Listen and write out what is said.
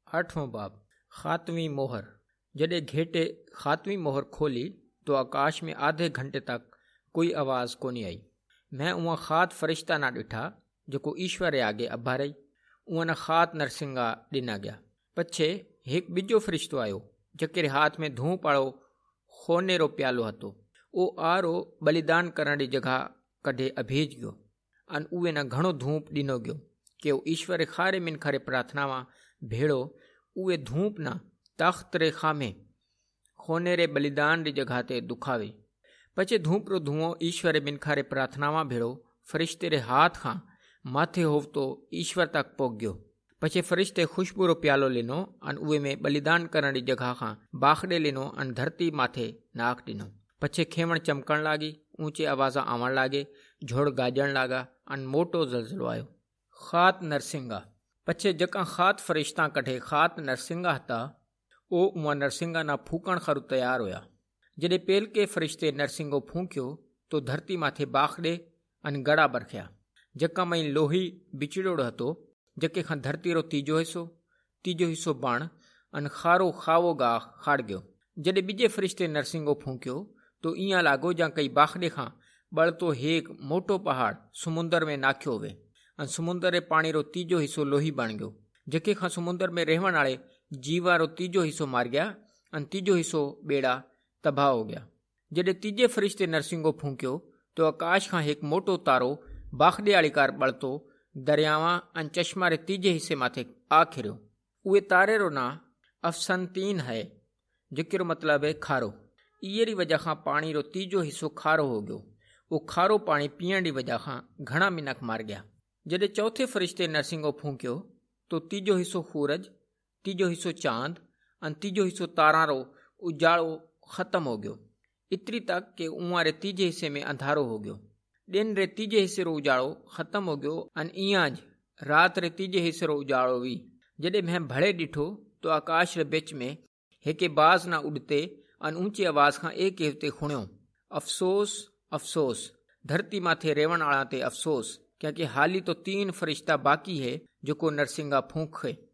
8वां बाब खातवीं मोहर। जॾहिं घेटे खातवीं मोहर खोली तो आकाश में आधे घंटे तक कोई आवाज़ कोनी आई। मैं उहा ख़ात फ़रिश्ता ना ॾिठा जेको ईश्वर जे आगे अभारई। उहा न ख़ात नरसिंगा ॾिना गया। पछे हिकु ॿिजो फ़रिश्तो आयो जंहिंजे हाथ में धूप वारो खोनेरो प्यालो हतो। उहो आरो बलिदान करण जी जॻह कढे अभेज गयो अन उहे न घणो धूप ॾिनो गयो कि उहो ईश्वर खारे मिनखारे प्रार्थनावां भेड़ो उहे धूप न तख़्त रे खामे खोनेरे बलिदान जी जॻह ते दुखावे। पछे धूप रो धुओं ईश्वर मिनखारे प्रार्थनावां भेड़ो फ़रिश्ते रे हाथ खां माथे होवतो ईश्वर तक पोगियो। पछे फ़रिश्ते खुशबू रो प्यालो लिनो अन उहे में बलिदान करण जी जॻह खां बाखड़े लिनो अन धरती माथे नाक ॾिनो। पछे खेवण चमकण लागी, ऊंचे आवाज़ आवण लागे, झोड़ गाजण लागा अन मोटो ज़लज़लो आयो। ख़ात नरसिंगा। पछे जका ख़ात फ़रिश्ता कढे ख़ात नरसिंगा हता उहा नरसिंगा ना फूकण खां तैयार हुया। जॾहिं पेलके फ़रिश्ते नरसिंगो फूंकियो तो धरती माथे बाखड़े अन गड़ा बरखिया। जका मई लोही बिचड़ोड़ हतो जके खां धरती रो तीजो हिस्सो बण अन खारो खावो गाह खाड़ गयो। जॾहिं ॿिजे फ़रिश्ते नरसिंगो फूंकियो तो ईअं लागो जा कई बाखड़े खां बड़तो हेक मोटो पहाड़ समुंदर में नाखियो हुए अन समुंदर रे पाणी रो तीजो हिस्सो लोही बण गयो। जके खां समुंदर में रहण वाले जीवा रो तीजो हिस्सो मार गया अन तीजो हिस्सो बेड़ा तबाह हो गया। जॾहिं तीजे फ़रिश्ते नरसिंगो फूंकियो तो आकाश खां हिकु मोटो तारो बाखड़े वाली कार बड़तो दरियावां अन चश्मा रे तीजे हिस्से माथे आ खिरियो। उहे तारे रो नां अफसनतीन है जेको मतलब है खारो। इहे री वजह खां पाणी रो तीजो हिस्सो खारो हो गयो। वो खारो पाणी पीअण जी वजह खां घणा मिनख मार गया। जॾहिं चौथे फ़रिश्ते नरसिंगो फूंकियो तो तीजो हिस्सो सूरज, तीजो हिस्सो चांद अन तीजो हिस्सो तारा रो उजाड़ो ख़त्म हो गयो, इतरी तक के उहा रे तीजे हिस्से में अंधारो हो गयो। दिन रे तीजे हिस्से रो उजाड़ो ख़त्म हो गयो अन ईअं रात रे तीजे हिस्से रो उजाड़ो हुई। जॾहिं मैं भड़े ॾिठो तो आकाश रे बिच में हिके बाज़ ना उड़ते अन ऊंची आवाज़ खां एक हिते खुणियो, अफ़सोस अफ़सोस धरती माथे रेवण वाला ते अफ़सोस, क्योंकि हाली तो 3 फ़रिश्ता बाकी है जो को नरसिंगा फूंके।